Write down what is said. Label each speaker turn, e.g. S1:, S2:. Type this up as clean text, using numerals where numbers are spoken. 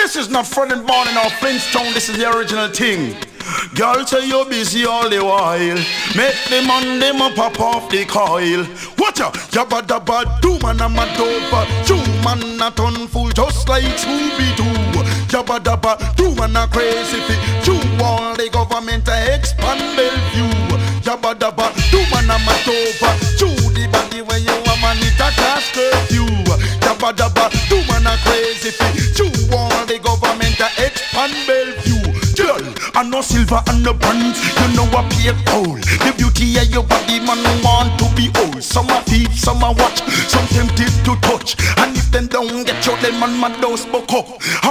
S1: This is not front and born in our Flintstone, this is the original thing. Girl, say you're busy all the while. Make the man them a pop off the coil. Watch out, yabba dabba do man a mad over. You man a ton full just like Scooby-Doo. Yabba dabba do man a crazy fit. You all the government a expand Bellevue. Yabba dabba do man a mad over. You the body when you a man it a class curfew. Yabba dabba do man a crazy fit. You all the government a expand Bellevue. Girl, I know silver and no bronze. You know I pay gold. The beauty of your body, man, want to be old. Some are thief, some are watch, some tempted to touch. And if them don't get you, then man, my dose buck up.